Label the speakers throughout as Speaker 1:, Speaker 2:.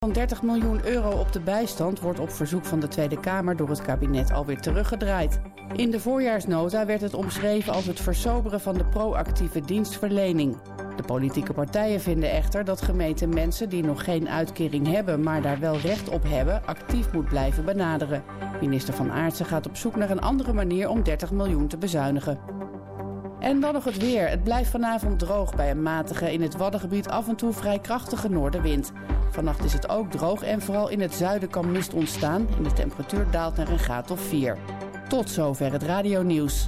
Speaker 1: Van 30 miljoen euro op de bijstand wordt op verzoek van de Tweede Kamer door het kabinet alweer teruggedraaid. In de voorjaarsnota werd het omschreven als het versoberen van de proactieve dienstverlening. De politieke partijen vinden echter dat gemeenten mensen die nog geen uitkering hebben, maar daar wel recht op hebben, actief moet blijven benaderen. Minister Van Aartsen gaat op zoek naar een andere manier om 30 miljoen te bezuinigen. En dan nog het weer. Het blijft vanavond droog bij een matige, in het Waddengebied af en toe vrij krachtige noordenwind. Vannacht is het ook droog en vooral in het zuiden kan mist ontstaan en de temperatuur daalt naar een graad of 4. Tot zover het radionieuws.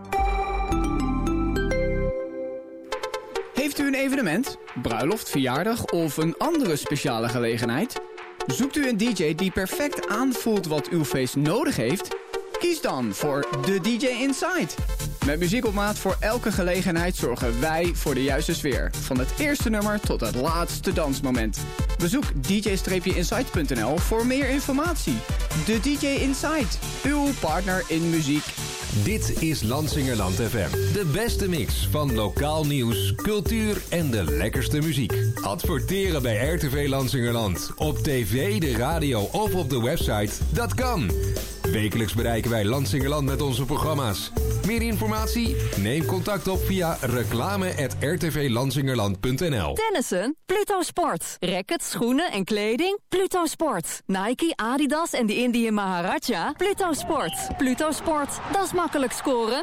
Speaker 2: Heeft u een evenement, bruiloft, verjaardag of een andere speciale gelegenheid? Zoekt u een DJ die perfect aanvoelt wat uw feest nodig heeft? Kies dan voor de DJ Inside. Met muziek op maat voor elke gelegenheid zorgen wij voor de juiste sfeer. Van het eerste nummer tot het laatste dansmoment. Bezoek dj-inside.nl voor meer informatie. De DJ Inside, uw partner in muziek.
Speaker 3: Dit is Lansingerland FM. De beste mix van lokaal nieuws, cultuur en de lekkerste muziek. Adverteren bij RTV Lansingerland. Op tv, de radio of op de website. Dat kan. Wekelijks bereiken wij Lansingerland met onze programma's. Meer informatie? Neem contact op via reclame@rtvlansingerland.nl.
Speaker 4: Tennissen? Pluto Sport. Rackets, schoenen en kleding? Pluto Sport. Nike, Adidas en de Indian Maharaja? Pluto Sport. Pluto Sport. Dat is makkelijk scoren.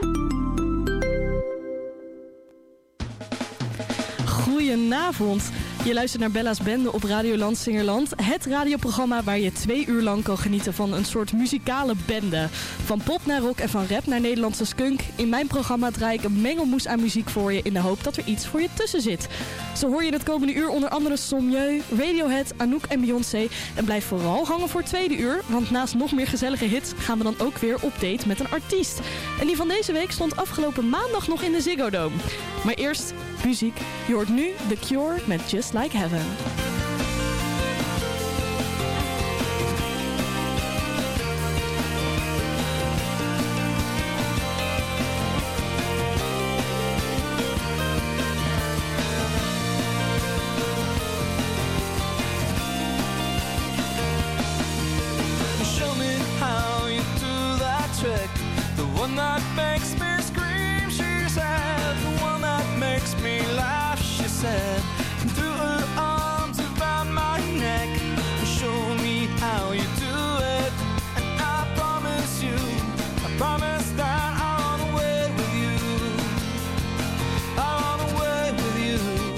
Speaker 5: Goedenavond. Je luistert naar Bella's Bende op Radio Lansingerland. Het radioprogramma waar je 2 uur lang kan genieten van een soort muzikale bende. Van pop naar rock en van rap naar Nederlandse skunk. In mijn programma draai ik een mengelmoes aan muziek voor je in de hoop dat er iets voor je tussen zit. Zo hoor je het komende uur onder andere Sommieu, Radiohead, Anouk en Beyoncé. En blijf vooral hangen voor het tweede uur, want naast nog meer gezellige hits gaan we dan ook weer op date met een artiest. En die van deze week stond afgelopen maandag nog in de Ziggo Dome. Maar eerst muziek. Je hoort nu The Cure met Just Like Heaven.
Speaker 6: Show me how you do that trick, the one that makes me scream, she said, the one that makes me laugh, she said, threw her arms around my neck. Show me how you do it, and I promise that I run away with you, I run away with you.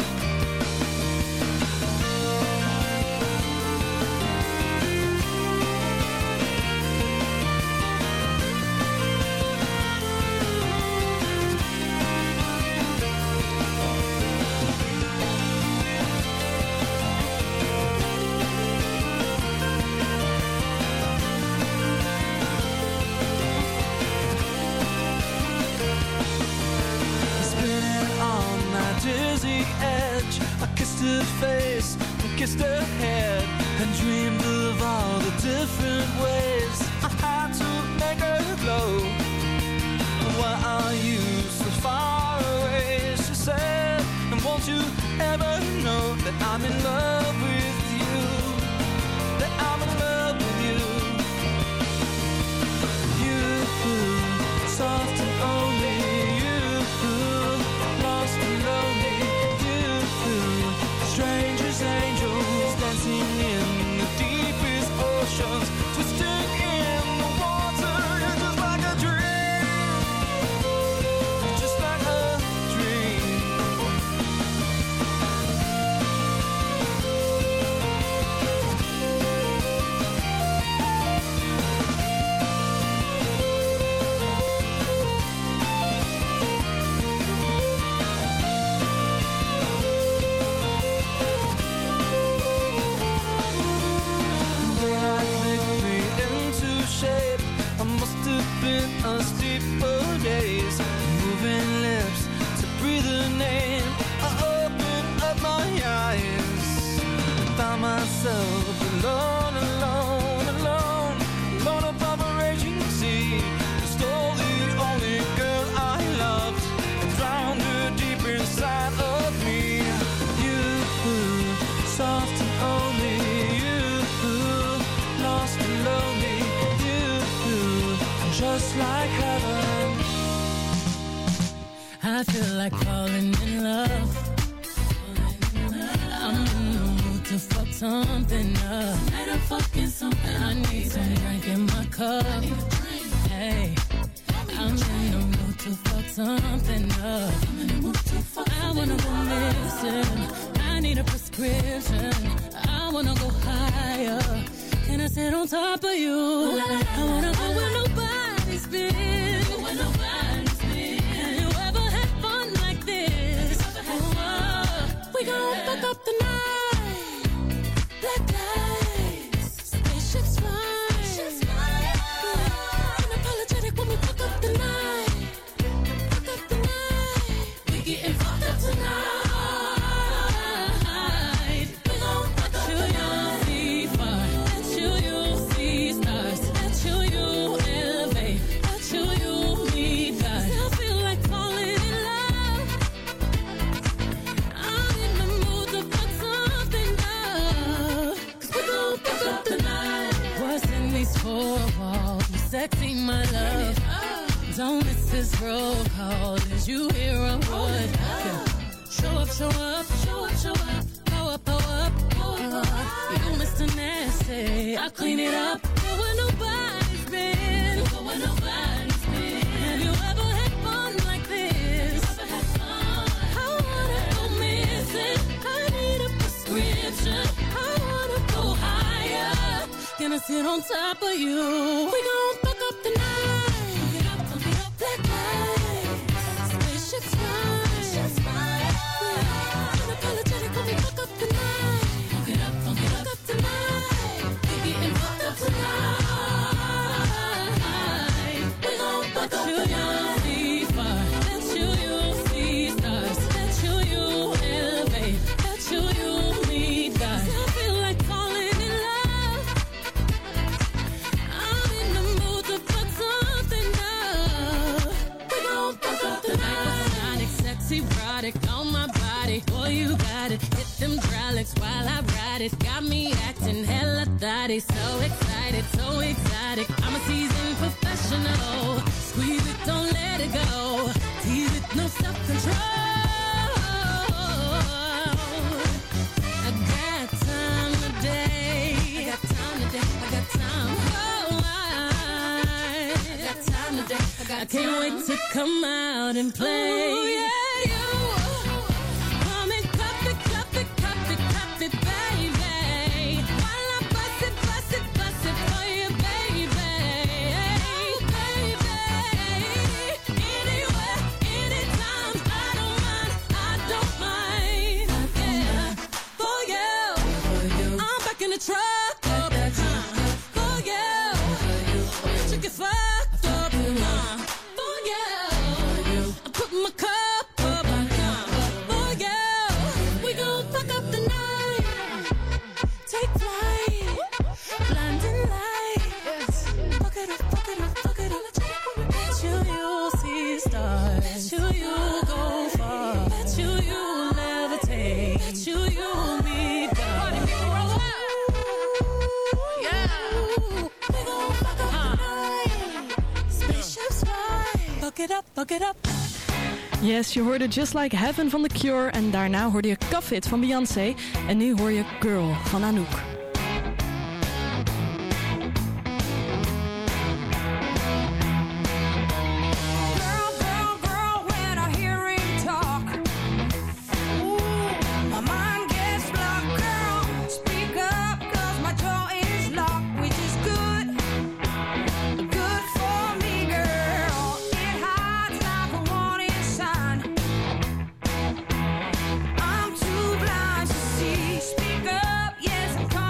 Speaker 6: Dizzy edge, I kissed her face and kissed her head and dreamed of all the different ways I had to make her glow. Why are you so far away? She said, and won't you ever know that I'm in love with you, that I'm in love with you. You, soft and only you, lost and lonely, you, strangers, angels dancing in like heaven.
Speaker 7: I feel like falling in love. I'm in the mood to fuck something up. Tonight I'm fucking something. I need some drink in my cup. Hey, I'm in the mood to fuck something up. I wanna go missing. I need a prescription. I wanna go higher. Can I sit on top of you? I wanna go where nobody's been. Have you ever had fun like this? We gon' fuck up the night. Black lights, spaceships fly. Unapologetic when we fuck up the night. Fuck up the night. We getting fucked up tonight. We gon' fuck up the night. See fire, let you see stars, let you elevate, let you meet God. I feel like falling in love. I'm in the mood to fuck something up. 'Cause we gon' fuck up the night. What's in these four walls? You sexy, my love. Don't miss this roll call. Is you here or what? Yeah. Show up, show up, show up, show up. Go up, go up, go up. You Mr. Nasty, I'll clean it up. Go where nobody's been. Go where nobody's been. Have you ever had fun like this? I wanna go missing. I need a prescription. I wanna go higher. Can I sit on top of you? We gon' fuck up the night. Black lights, spaceships fly. Unapologetic when we fuck up the night. Fuck it up tonight. We getting fucked up tonight. We gon' fuck up the night. See fire, let you see stars, let you elevate, let you meet God. I feel like falling in love. I'm in the mood to fuck something up. We gon' fuck up the night. Sonic, sexy, erotic on my body. Boy, you got it. Hit them hydraulics while I ride it. Got me acting hella thotty. So excited, so exotic. I'm a seasoned professional. Squeeze it, don't let it go. Tease it, no self-control. I got time today. I got time today. I got time. Oh, I got time today. I can't wait to come out and play. Ooh, yeah, you. Come and cup it, cup it, cup it, cup it, baby. While I bust it for you, baby. Oh, baby. Anywhere, anytime, I don't mind. Yeah, for you. I'm back in the truck. For you. You get fucked up. For you. I put my cup up. For you. We gon' fuck up the night. Take flight. Blinding lights. Fuck it up, fuck it up, fuck it up. Bet you see stars. Bet you go far. Bet you levitate. Bet you meet God. Party people roll out. Yeah. We gon' fuck up the night. Spaceships fly. Fuck it up, fuck it up.
Speaker 5: Yes, je hoorde Just Like Heaven van The Cure en daarna hoorde je Cuff It van Beyoncé. En nu hoor je Girl van Anouk.
Speaker 8: Girl, girl, girl, when I hear him talk, ooh, my mind gets blocked. Girl, speak up, 'cause my jaw is locked, which is good for me, girl. It hides like a warning sign. I'm too blind to see. Speak up, yes, I'm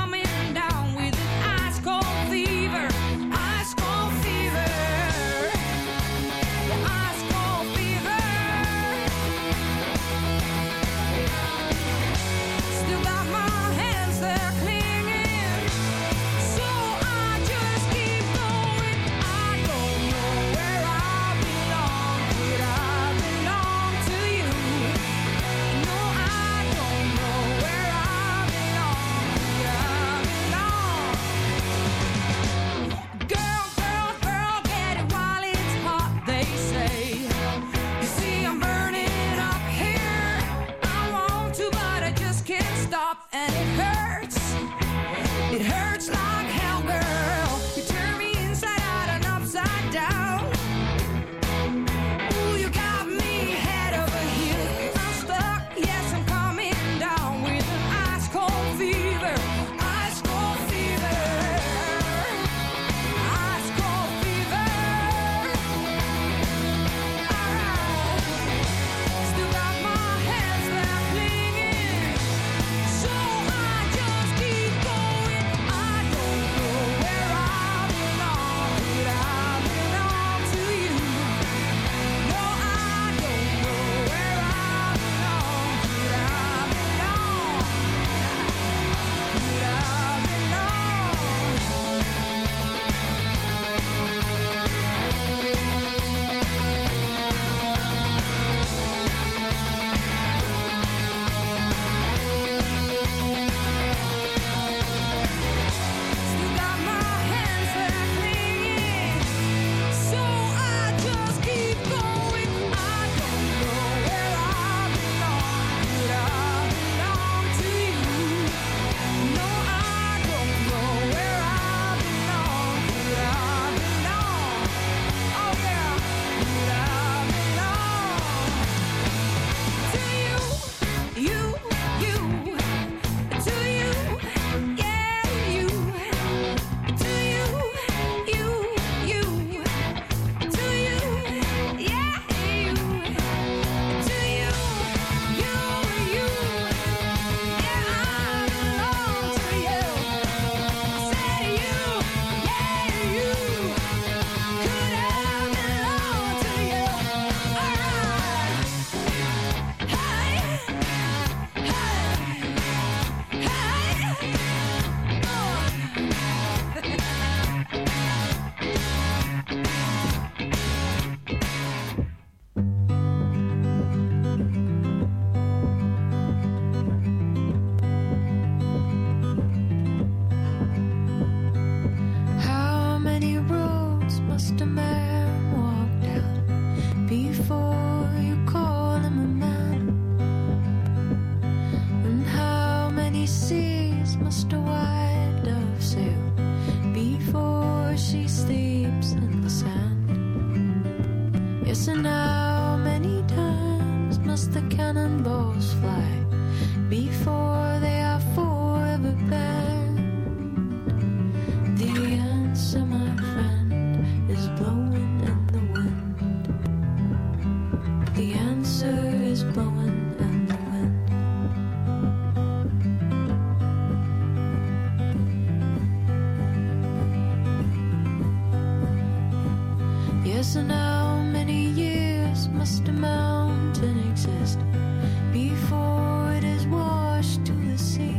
Speaker 9: Yes, and how many years must a mountain exist before it is washed to the sea?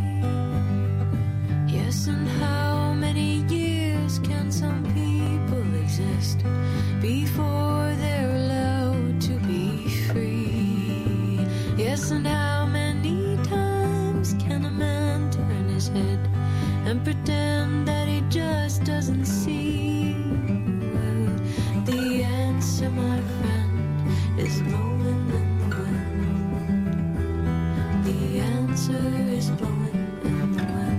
Speaker 9: Yes, and how many years can some people exist before they're allowed to be free? Yes, and how many times can a man turn his head and pretend that he just doesn't see? Well, the answer, my friend, is blowing in the wind. The answer is blowing in the wind.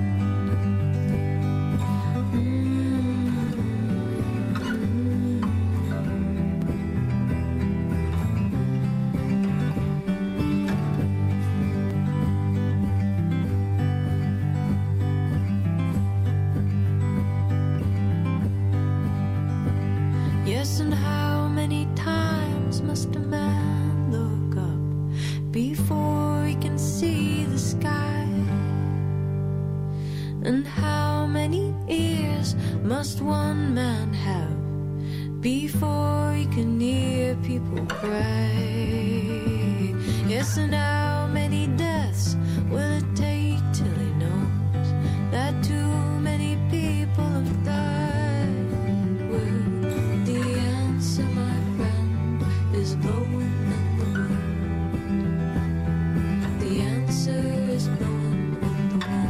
Speaker 9: Yes, and how many times must a man look up before he can see the sky? And how many ears must one man have before he can hear people cry? Yes, and how many deaths will it take till he knows that too many people have died? Well, the answer, my friend, is blowing in the wind. The answer is blowing in the wind.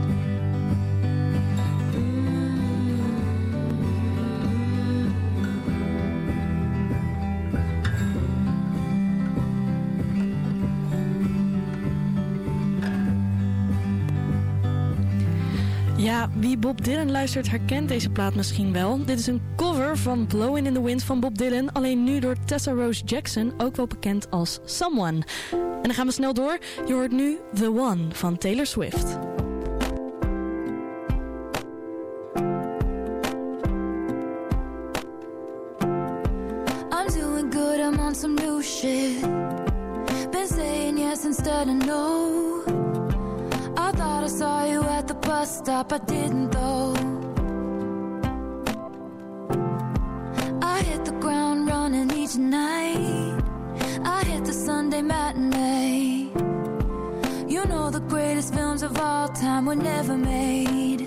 Speaker 5: Ja, wie Bob Dylan luistert herkent deze plaat misschien wel. Dit is een cover van Blowin' in the Wind van Bob Dylan. Alleen nu door Tessa Rose Jackson, ook wel bekend als Someone. En dan gaan we snel door. Je hoort nu The One van Taylor Swift.
Speaker 9: I'm doing good, I'm on some new shit. Been saying yes instead of no. I thought I saw you at the bus stop, I didn't though. I hit the ground running each night. I hit the Sunday matinee. You know the greatest films of all time were never made.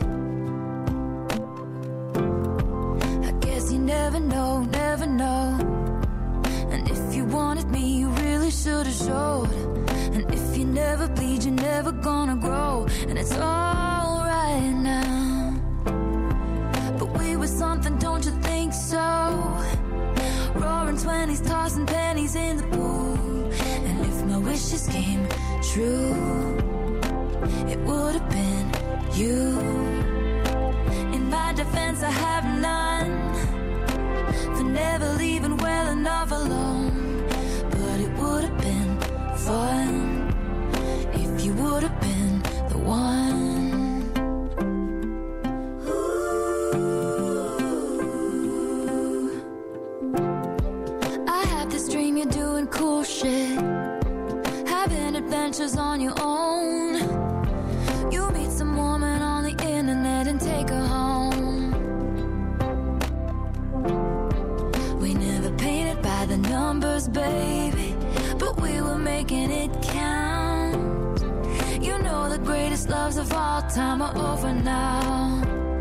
Speaker 9: I guess you never know, never know. And if you wanted me, you really should have showed. And if you never bleed, you're never gonna grow. And it's all right now, but we were something, don't you think so? Roaring 20s, tossing pennies in the pool. And if my wishes came true, it would have been you. In my defense, I have none for never leaving well enough alone. But it would have been fun if you would have been the one. Ooh. I had this dream you're doing cool shit, having adventures on your own. You meet some woman on the internet and take her home. We never painted by the numbers, baby, but we were making it count. You know the greatest loves of all time are over now.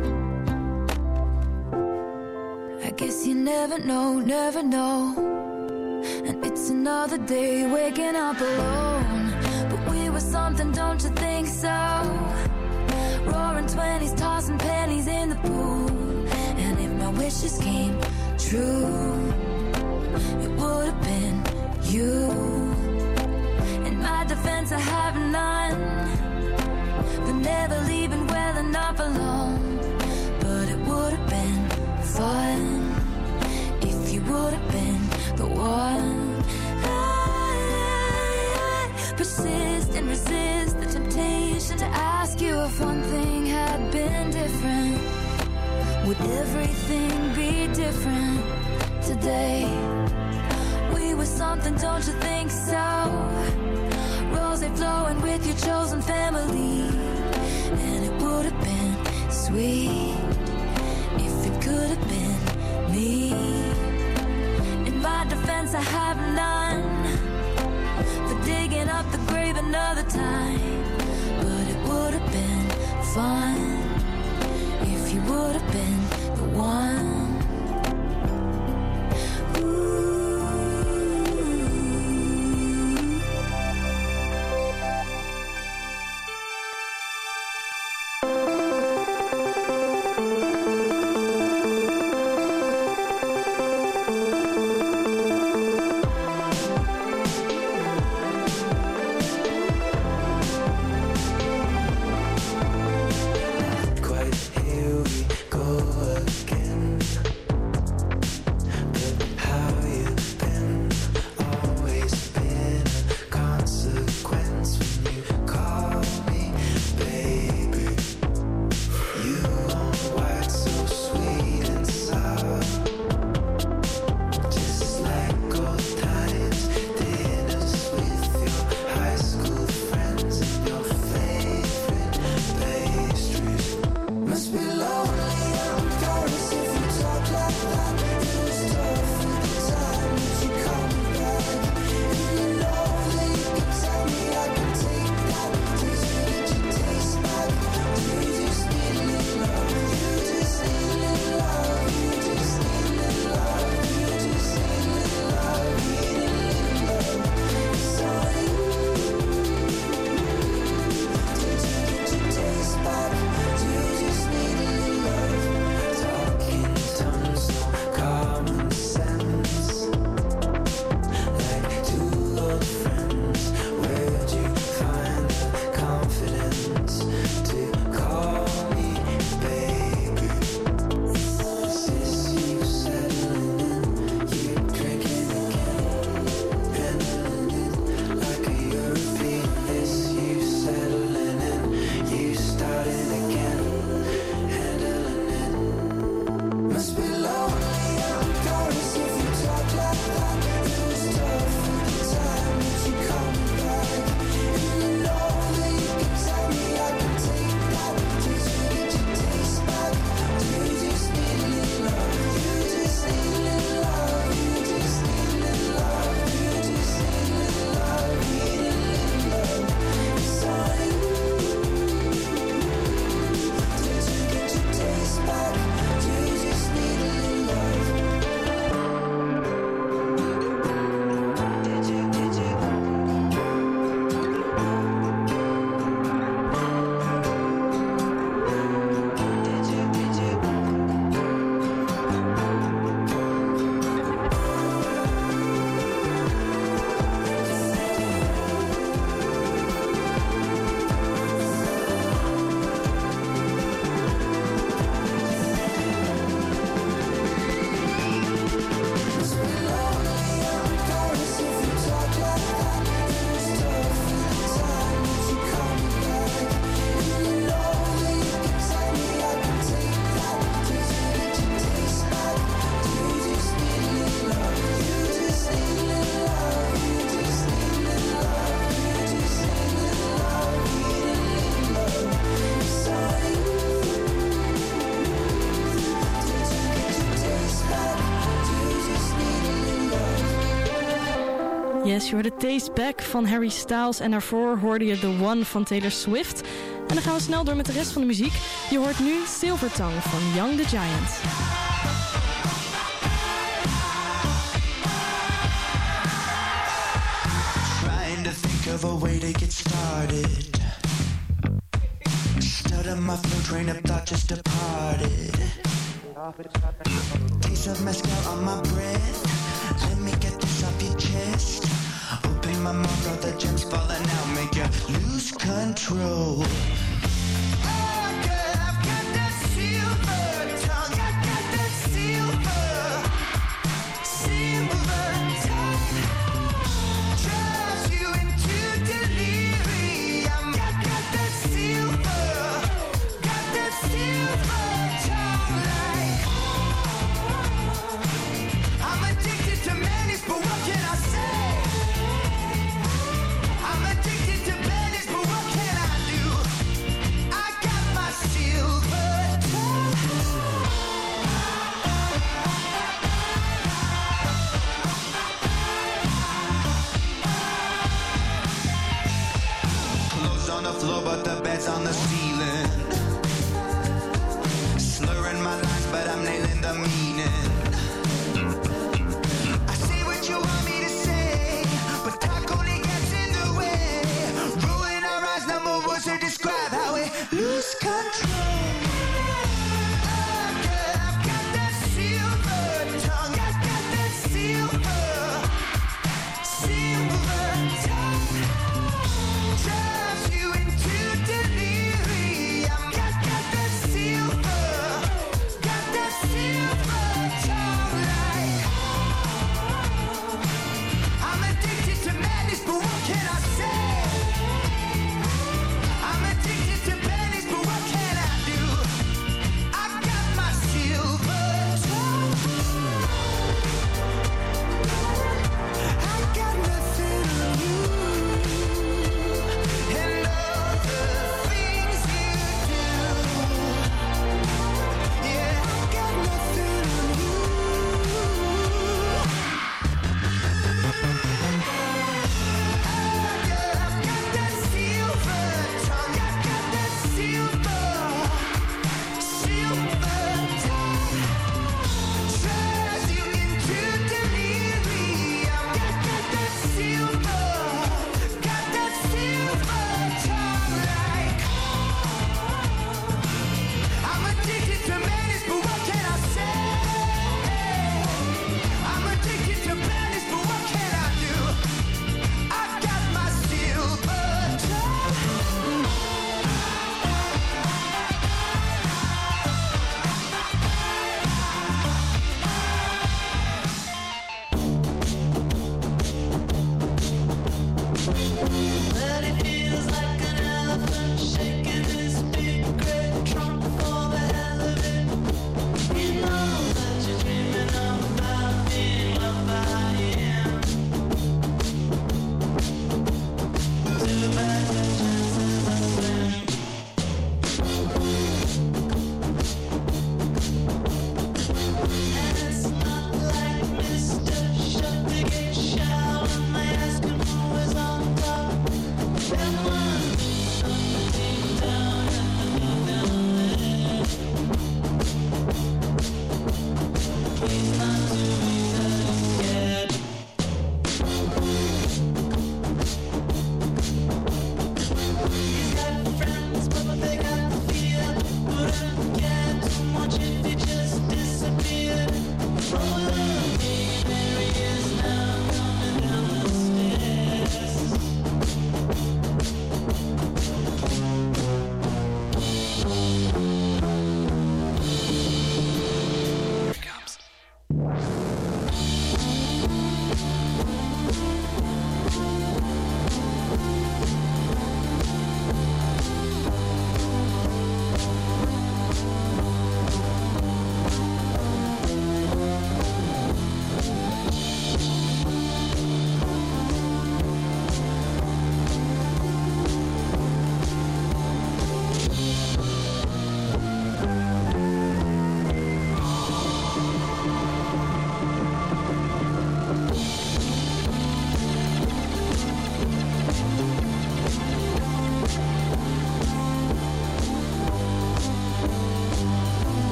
Speaker 9: I guess you never know, never know. And it's another day waking up alone. But we were something, don't you think so? Roaring 20s, tossing pennies in the pool. And if my wishes came true, it would have been you. In my defense, I have none for never leaving well enough alone. But it would have been fun if you would have been the one. I persist and resist the temptation to ask you if one thing had been different. Would everything be different today? We were something, don't you think so? Rose flowing with your chosen family. And it would have been sweet if it could have been me. I haven't done for digging up the grave another time. But it would have been fun if you would have been the one.
Speaker 5: Yes, je hoorde Taste Back van Harry Styles en daarvoor hoorde je The One van Taylor Swift. En dan gaan we snel door met de rest van de muziek. Je hoort nu Silver Tongue van Young the Giant.
Speaker 10: Trying to think of a way to get started. Stutter my flow, train of thought just departed. Taste of mezcal on my breath. Let me get this off your chest. Open my mouth, all the gems falling out, make you lose control. Oh girl, I've got that silver tongue. I got that silver tongue. Drives you into delirium. I got that silver tongue. Like I'm addicted to madness, but what can I say? I'm addicted to madness, but what can I do?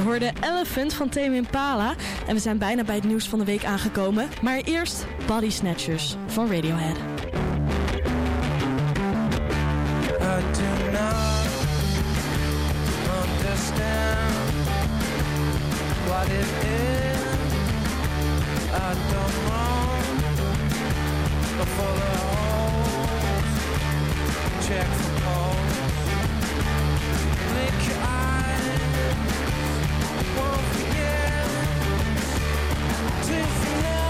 Speaker 5: hoorde Elephant van Tame Impala. En we zijn bijna bij het nieuws van de week aangekomen. Maar eerst Body Snatchers van Radiohead.
Speaker 6: I do not understand what it is. I don't know. Full of holes. Check for holes. Blink your eyes. Won't forget to know.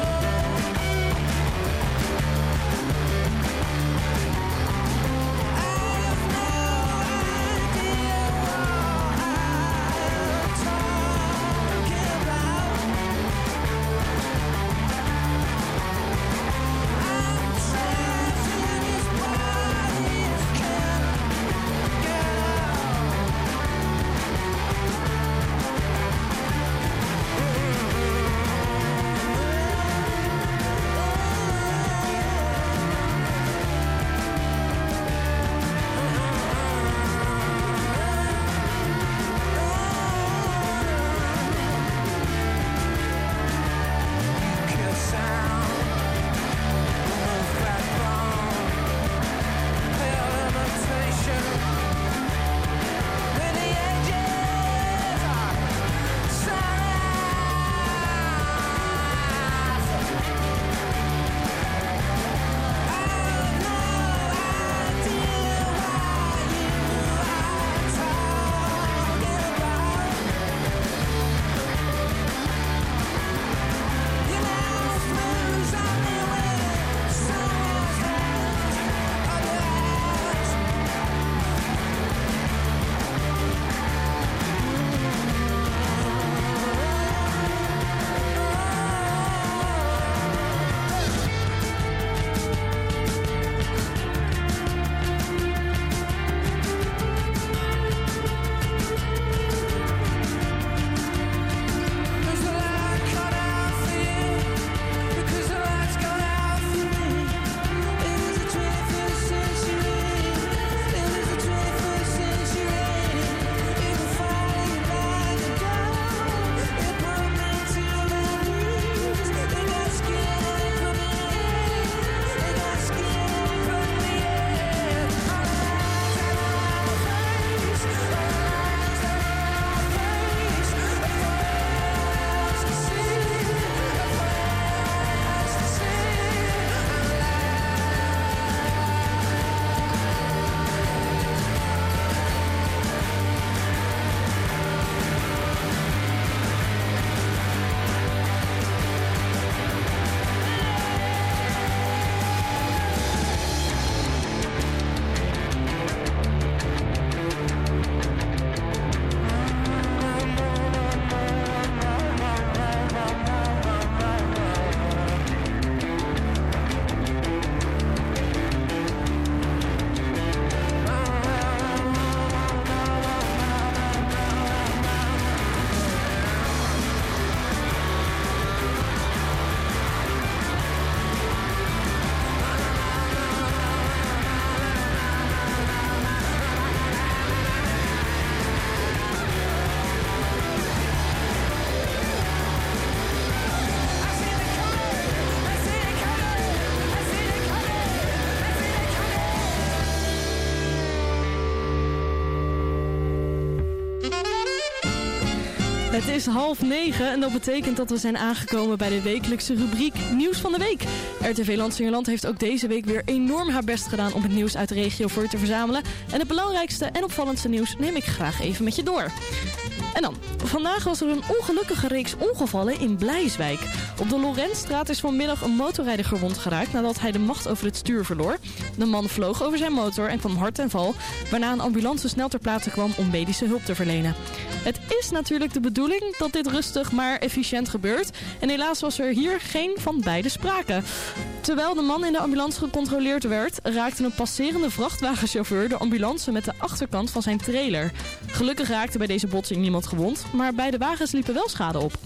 Speaker 5: Het is 8:30 en dat betekent dat we zijn aangekomen bij de wekelijkse rubriek Nieuws van de Week. RTV Landsingerland heeft ook deze week weer enorm haar best gedaan om het nieuws uit de regio voor je te verzamelen. En het belangrijkste en opvallendste nieuws neem ik graag even met je door. En dan, vandaag was er een ongelukkige reeks ongevallen in Blijswijk. Op de Lorentstraat is vanmiddag een motorrijder gewond geraakt nadat hij de macht over het stuur verloor. De man vloog over zijn motor en kwam hard ten val, waarna een ambulance snel ter plaatse kwam om medische hulp te verlenen. Het is natuurlijk de bedoeling dat dit rustig maar efficiënt gebeurt. En helaas was er hier geen van beide sprake. Terwijl de man in de ambulance gecontroleerd werd, raakte een passerende vrachtwagenchauffeur de ambulance met de achterkant van zijn trailer. Gelukkig raakte bij deze botsing niemand gewond, maar beide wagens liepen wel schade op.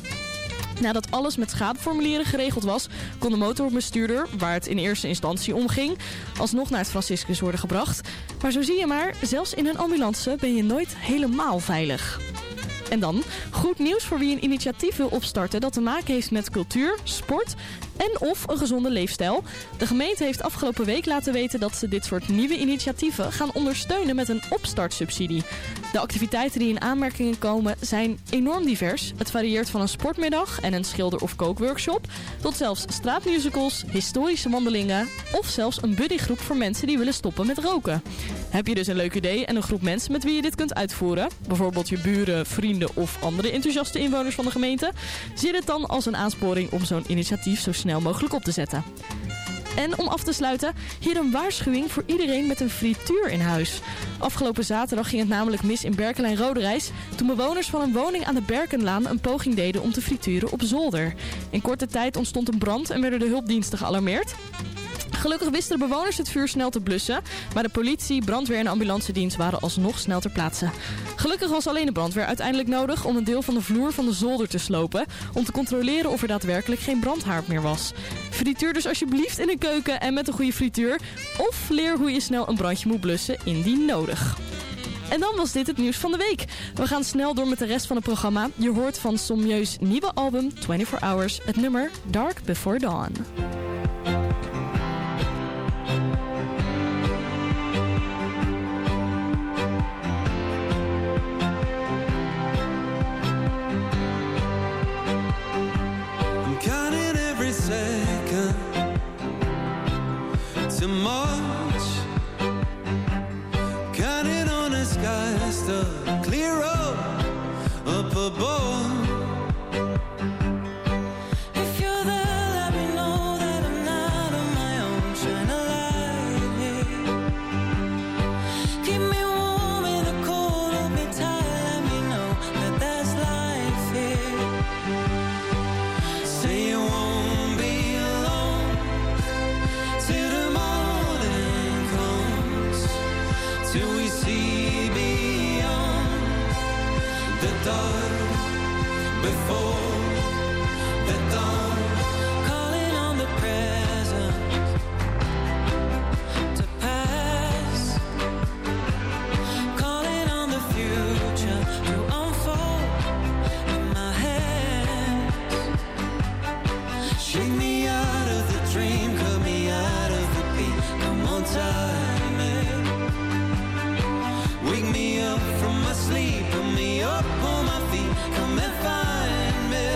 Speaker 5: Nadat alles met schadeformulieren geregeld was, kon de motorbestuurder, waar het in eerste instantie om ging, alsnog naar het Franciscus worden gebracht. Maar zo zie je maar, zelfs in een ambulance ben je nooit helemaal veilig. En dan, goed nieuws voor wie een initiatief wil opstarten dat te maken heeft met cultuur, sport en of een gezonde leefstijl. De gemeente heeft afgelopen week laten weten dat ze dit soort nieuwe initiatieven gaan ondersteunen met een opstartsubsidie. De activiteiten die in aanmerking komen zijn enorm divers. Het varieert van een sportmiddag en een schilder- of kookworkshop tot zelfs straatmusicals, historische wandelingen of zelfs een buddygroep voor mensen die willen stoppen met roken. Heb je dus een leuk idee en een groep mensen met wie je dit kunt uitvoeren, bijvoorbeeld je buren, vrienden of andere enthousiaste inwoners van de gemeente, zie dit dan als een aansporing om zo'n initiatief zo snel mogelijk op te zetten. En om af te sluiten, hier een waarschuwing voor iedereen met een frituur in huis. Afgelopen zaterdag ging het namelijk mis in Berkelijn-Roderijs toen bewoners van een woning aan de Berkenlaan een poging deden om te frituren op zolder. In korte tijd ontstond een brand en werden de hulpdiensten gealarmeerd. Gelukkig wisten de bewoners het vuur snel te blussen, maar de politie, brandweer en ambulancedienst waren alsnog snel ter plaatse. Gelukkig was alleen de brandweer uiteindelijk nodig om een deel van de vloer van de zolder te slopen, om te controleren of er daadwerkelijk geen brandhaard meer was. Frituur dus alsjeblieft in een keuken en met een goede frituur, of leer hoe je snel een brandje moet blussen indien nodig. En dan was dit het nieuws van de week. We gaan snel door met de rest van het programma. Je hoort van Sommieu's nieuwe album 24 Hours het nummer Dark Before Dawn.
Speaker 6: Second to March, counting on the skies to clear up above. If you're there, let me know that I'm not on my own. Shine a light here. Keep me warm in the cold, hold me tight. Let me know that there's life here. Say you won't. Till we see beyond the dark before the dawn, calling on the present to pass, calling on the future to unfold in my hands. Shake me out of the dream, cut me out of the beat. Come on, time it. Wake me up from my sleep, put me up on my feet, come and find me.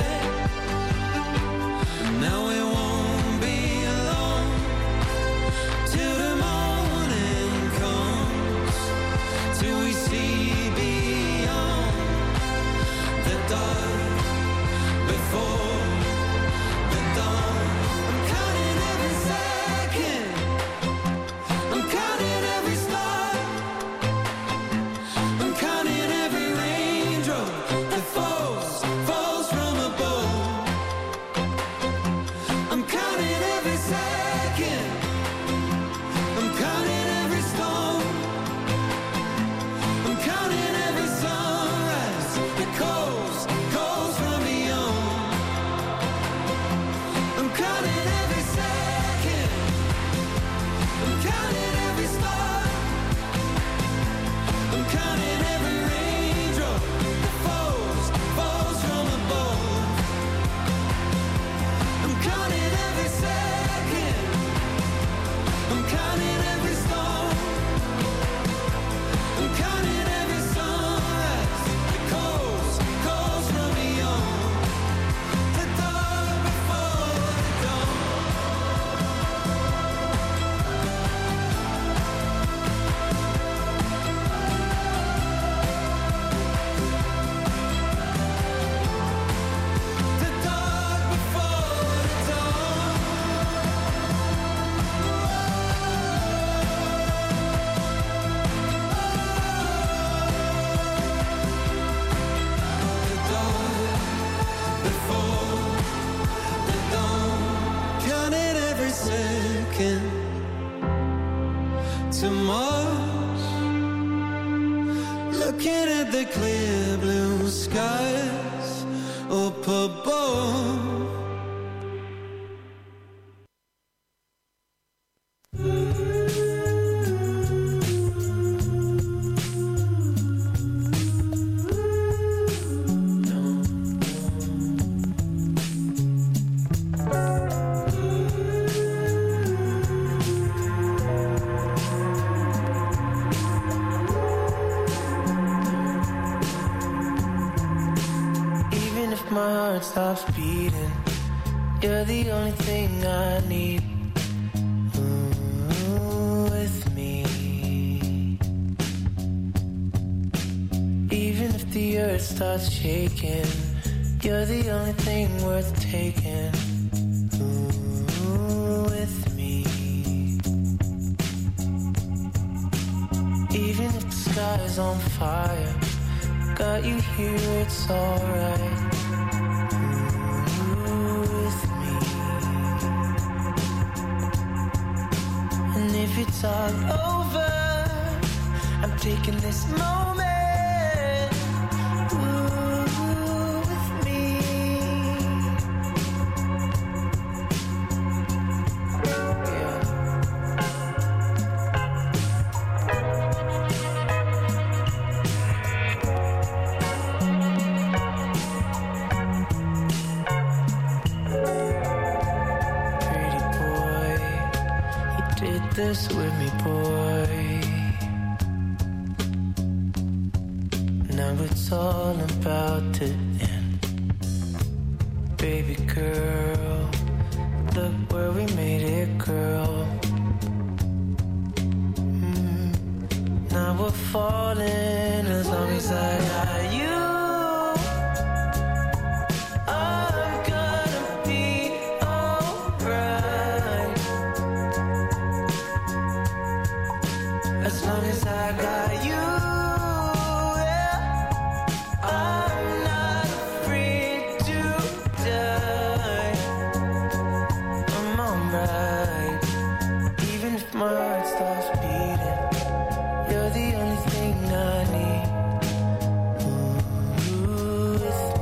Speaker 6: Now it won't be long till the morning comes, till we see beyond the dark before the dawn. I'm counting every second, I'm counting every star. To Mars, looking at the clear blue skies up above.
Speaker 11: heart stops beating, you're the only thing I need. Ooh, with me. Even if the earth starts shaking, you're the only thing worth taking. Ooh, with me. Even if the sky's on fire, got you here, it's alright. Ooh, with me. And if it's all over, I'm taking this moment. This with me, boy. Now it's all about to end. Baby girl, look where we made it, girl. Now we're falling as long as I got you. As long as I got you, yeah, I'm not afraid to die. I'm alright, even if my heart stops beating. You're the only thing I need. Ooh, with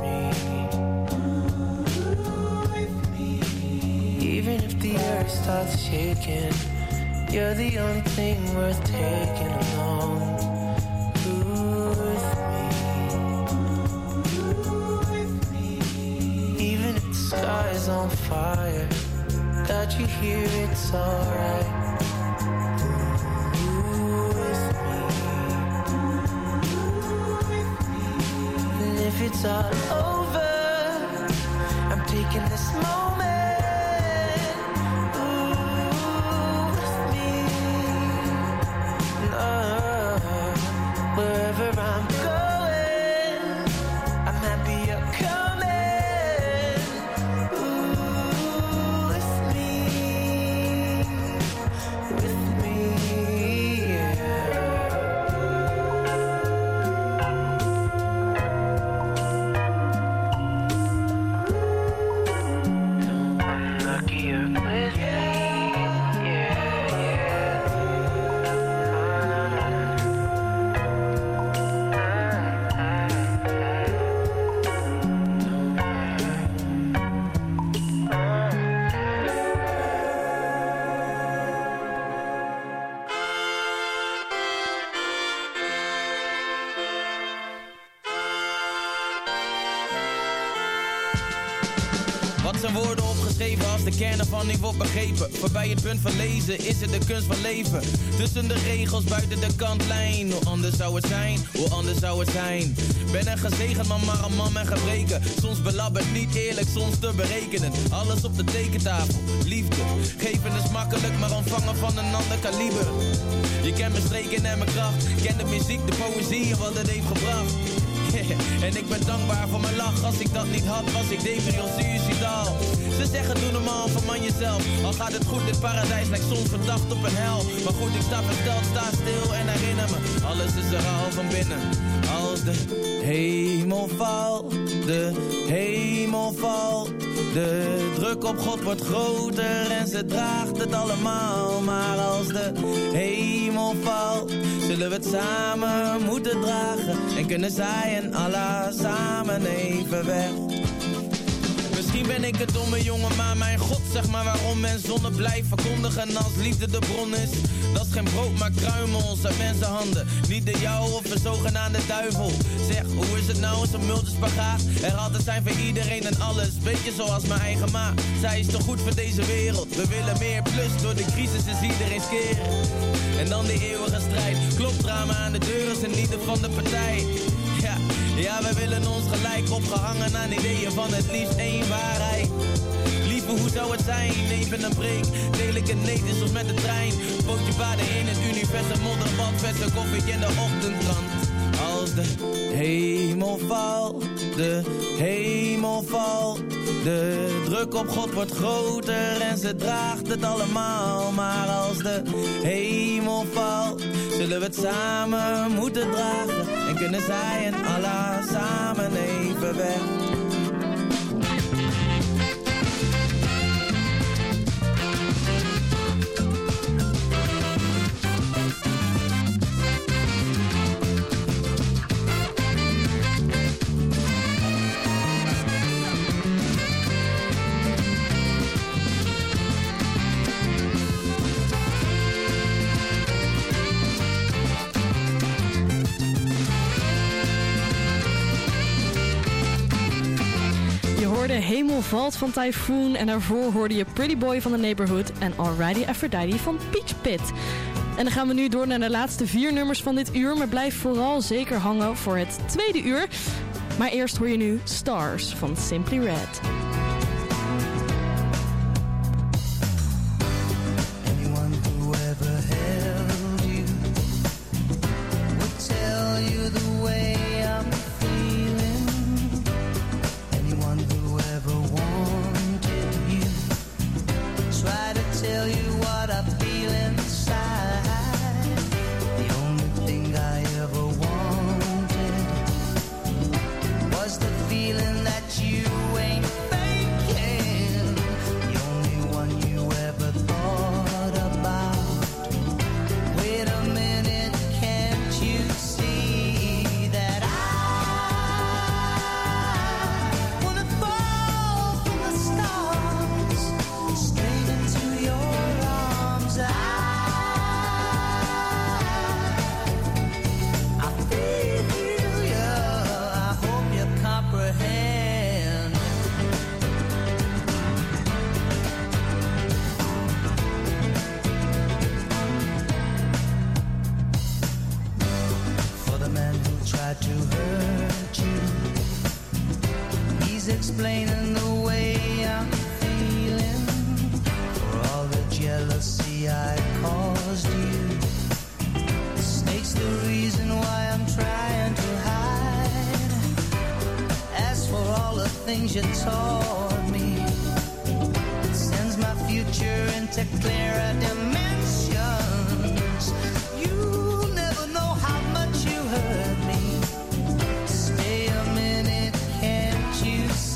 Speaker 11: me. Even if the earth starts shaking, you're the only thing worth taking along. Ooh, with me. Even if the sky's on fire, got you here, it's alright. Ooh, with me. And if it's all over, I'm taking this moment. Wherever I'm going, I'm happy you're coming. Ooh, with me, yeah. I'm lucky you're with me.
Speaker 12: Zijn woorden opgeschreven als de kern ervan niet wordt begrepen. Voorbij het punt van lezen is het de kunst van leven. Tussen de regels buiten de kantlijn. Hoe anders zou het zijn, hoe anders zou het zijn. Ben een gezegend man, maar een man met gebreken. Soms belabberd, niet eerlijk, soms te berekenen. Alles op de tekentafel, liefde. Geven is makkelijk, maar ontvangen van een ander kaliber. Je kent mijn streken en mijn kracht. Ken de muziek, de poëzie en wat het heeft gebracht. En ik ben dankbaar voor mijn lach. Als ik dat niet had, was ik depri of suicidaal. Ze zeggen doe normaal, verman jezelf. Al gaat het goed, dit paradijs lijkt soms verdacht op een hel. Maar goed, ik sta versteld, sta stil en herinner me. Alles is er al van binnen. Als de hemel valt, de hemel valt. De druk op God wordt groter en ze draagt het allemaal. Maar als de hemel valt, zullen we het samen moeten dragen. En kunnen zij en Allah samen even weg. Misschien ben ik een domme jongen, maar mijn God, zeg maar waarom men zonne blijft verkondigen als liefde de bron is. Dat is geen brood, maar kruimels uit mensenhanden. Niet de jou of een zogenaamde duivel. Zeg, hoe is het nou, zo'n multispagaat? Er altijd zijn voor iedereen en alles, beetje zoals mijn eigen ma. Zij is toch goed voor deze wereld. We willen meer plus, door de crisis is iedereen skeren. En dan die eeuwige strijd. Klopdrama aan de deur is in ieder van de partij. Ja, Ja, we willen ons gelijk opgehangen aan ideeën van het liefst één waarheid. Lieve, hoe zou het zijn? Even een break, deel ik het niet, is soms met de trein. Bootje baden in het universum, modderbad, verse koffie in de ochtendkrant. Als de hemel valt, de hemel valt. De druk op God wordt groter en ze draagt het allemaal. Maar als de hemel valt, zullen we het samen moeten dragen. En kunnen zij en Allah samen even weg.
Speaker 5: De Hemel Valt van Typhoon en daarvoor hoorde je Pretty Boy van The Neighborhood en Alrighty Aphrodite van Peach Pit. En dan gaan we nu door naar de laatste 4 nummers van dit uur, maar blijf vooral zeker hangen voor het tweede uur. Maar eerst hoor je nu Stars van Simply Red.
Speaker 10: Explaining the way I'm feeling, for all the jealousy I caused you. The snake's the reason why I'm trying to hide. As for all the things you taught me, it sends my future into clearer dimensions. You'll never know how much you hurt me. Stay a minute, can't you see?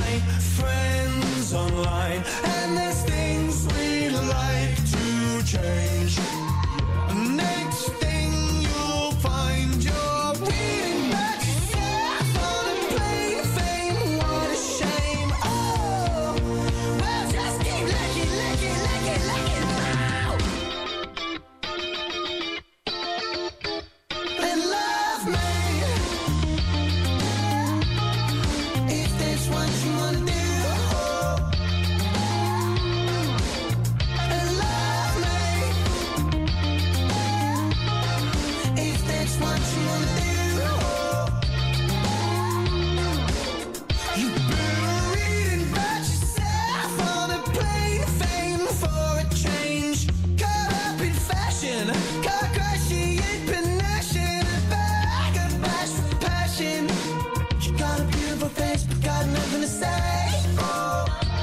Speaker 10: my friends online, and there's things we'd like to change. Next thing you'll find you're reading back yourself on a plane of fame. What a shame. Oh, well, just keep looking, looking, looking, looking now. And love me if that's what you wanna do. And love me if that's what you wanna do. You better read about yourself on a plane of fame for a change. Caught up in fashion, car crashing in panache, a bag of bash for passion. You got a beautiful face, but got nothing to say. Oh.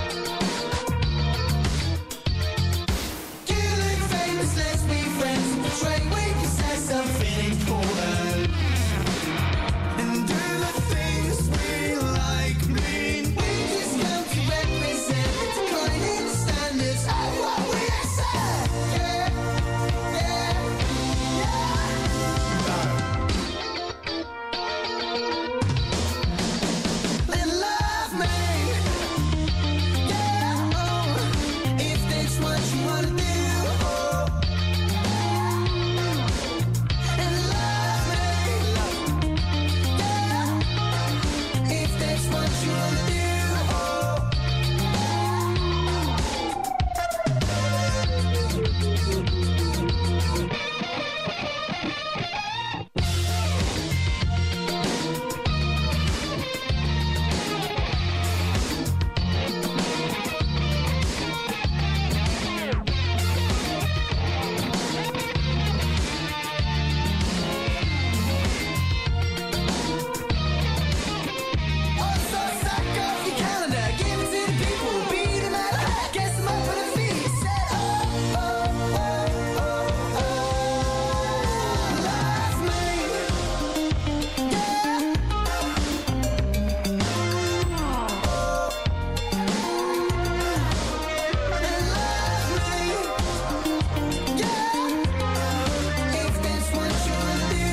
Speaker 10: You look famous, let's be friends. Betray when you say something important. And do the things we like mean. We just come to represent the declining standards of what we accept. Yeah, yeah, yeah. And love me, yeah, oh, if that's what you wanna do. And love me, yeah, if that's what you wanna do. Also suck off your calendar, give it to the people, beat them at a hat, guess them up on their feet. Said, oh, oh, oh, oh, oh, love me, yeah. And love me, yeah, if that's what you wanna do.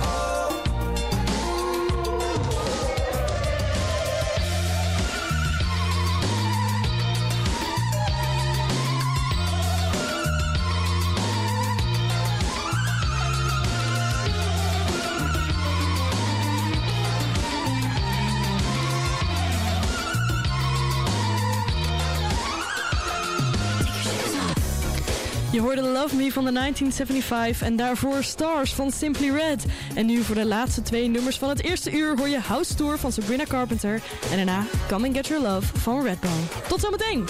Speaker 5: Je hoorde Love Me van de 1975 en daarvoor Stars van Simply Red. En nu voor de laatste 2 nummers van het eerste uur hoor je House Tour van Sabrina Carpenter. En daarna Come and Get Your Love van Redbone. Tot zometeen!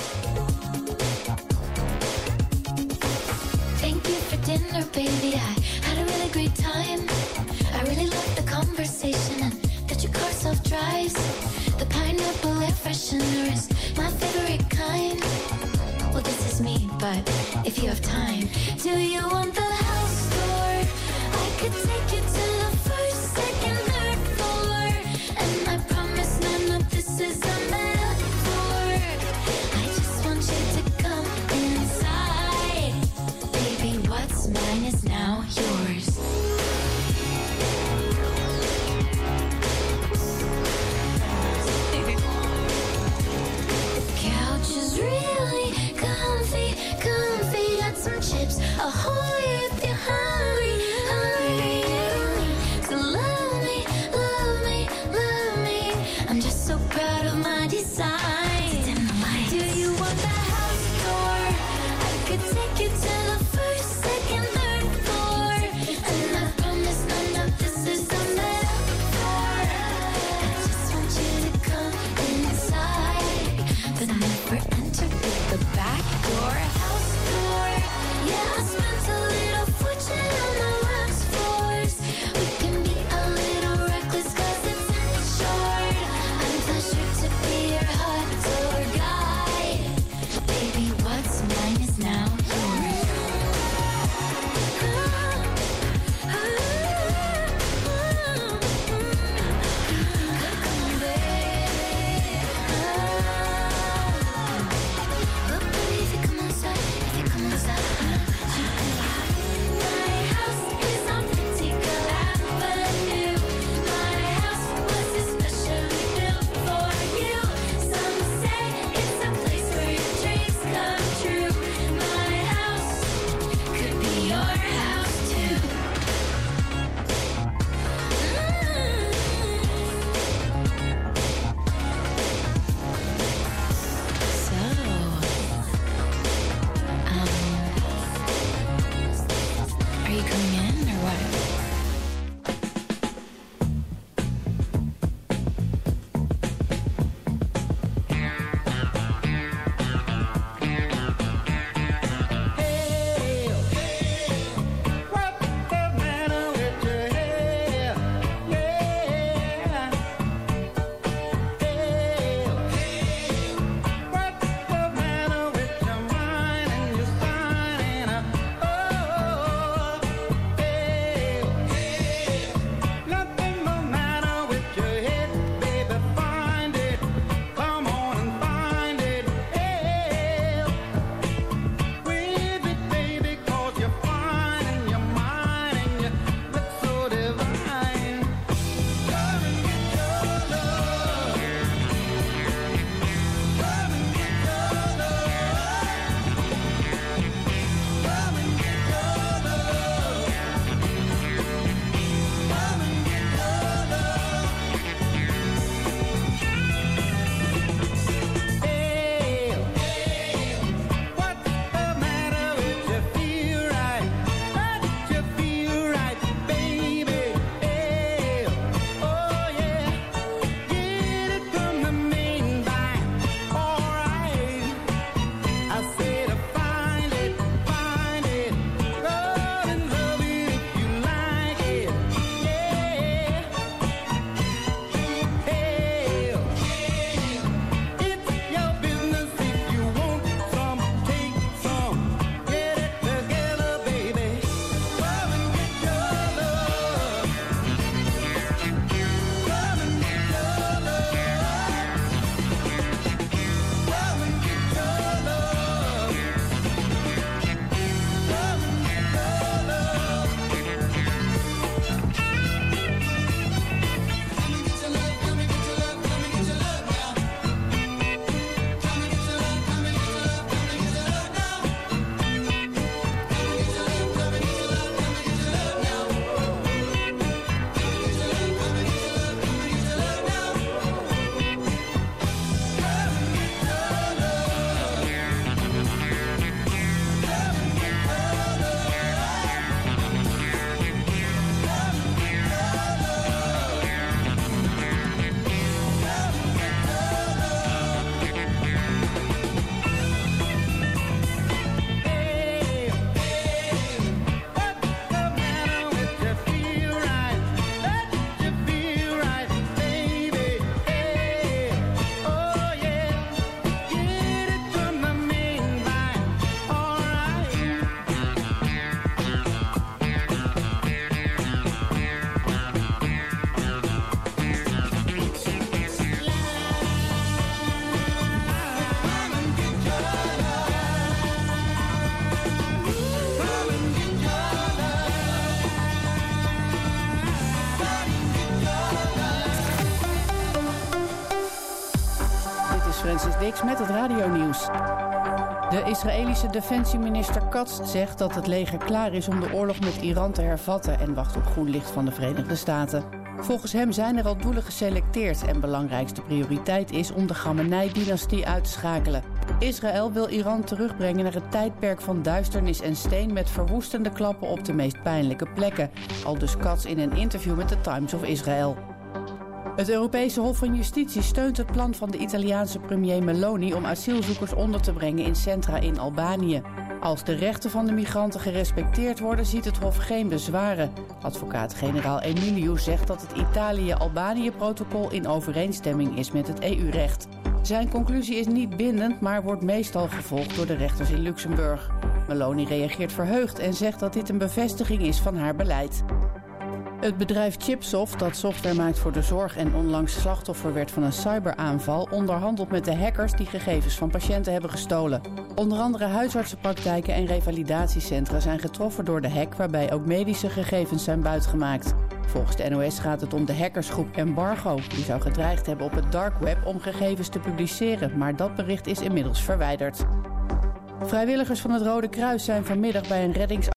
Speaker 13: Thank you for dinner, baby. I had a really great time. I really loved the conversation and that your car self-drives. The pineapple air freshener is my favorite kind. Well, this is me, but if you have time, do you want the house tour? I could take you to the first, second, third floor. And I promise none of this is a metaphor. I just want you to come inside. Baby, what's mine is now yours. The couch is really comfy, comfy. Got some chips, ahoy if you're hungry, hungry. So love me, love me, love me. I'm just so proud of my design. Do you want the house tour? I could take you to the first, second, third floor. And I promise none of this is a metaphor. I just want you to come inside, but never enter with the back door. House tour, yeah, I spent a
Speaker 1: Francis Dix met het radionieuws. De Israëlische defensieminister Katz zegt dat het leger klaar is om de oorlog met Iran te hervatten en wacht op groen licht van de Verenigde Staten. Volgens hem zijn er al doelen geselecteerd en belangrijkste prioriteit is om de Khamenei-dynastie uit te schakelen. Israël wil Iran terugbrengen naar het tijdperk van duisternis en steen met verwoestende klappen op de meest pijnlijke plekken, aldus Katz in een interview met The Times of Israel. Het Europese Hof van Justitie steunt het plan van de Italiaanse premier Meloni om asielzoekers onder te brengen in centra in Albanië. Als de rechten van de migranten gerespecteerd worden, ziet het Hof geen bezwaren. Advocaat-generaal Emilio zegt dat het Italië-Albanië-protocol in overeenstemming is met het EU-recht. Zijn conclusie is niet bindend, maar wordt meestal gevolgd door de rechters in Luxemburg. Meloni reageert verheugd en zegt dat dit een bevestiging is van haar beleid. Het bedrijf Chipsoft, dat software maakt voor de zorg en onlangs slachtoffer werd van een cyberaanval, onderhandelt met de hackers die gegevens van patiënten hebben gestolen. Onder andere huisartsenpraktijken en revalidatiecentra zijn getroffen door de hack, waarbij ook medische gegevens zijn buitgemaakt. Volgens de NOS gaat het om de hackersgroep Embargo. Die zou gedreigd hebben op het dark web om gegevens te publiceren, maar dat bericht is inmiddels verwijderd. Vrijwilligers van het Rode Kruis zijn vanmiddag bij een reddingsactie